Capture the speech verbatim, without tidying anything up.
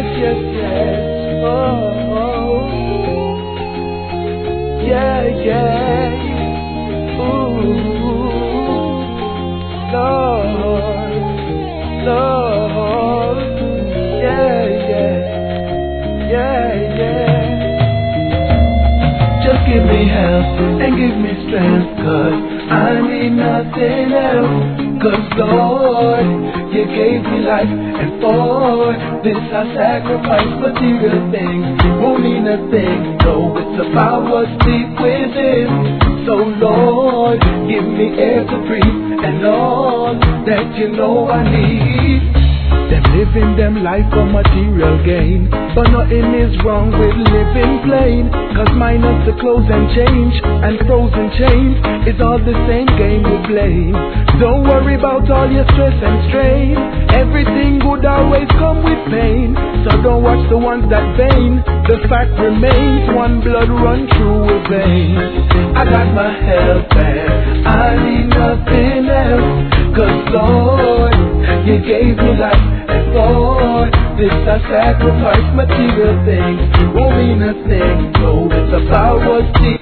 yes, yes. Oh, oh. Yeah, yeah. Ooh, Lord, Lord. Yeah, yeah, yeah, yeah. Just give me help and give me strength, 'cause I need nothing else. 'Cause Lord, you gave me life, and for this I sacrifice material things. It won't mean a thing, no, it's about what's deep within. So Lord, give me air to breathe, and all that you know I need. Them living them life for material gain, but nothing is wrong with living plain. 'Cause minus the clothes and change and frozen change, it's all the same game we play. Don't worry about all your stress and strain. Everything good always come with pain. So don't watch the ones that vain. The fact remains, one blood run through a vein. I got my help and I need nothing else. 'Cause Lord, you gave me life, and for this I sacrifice material things. It won't mean a thing, no, it's about what's deep.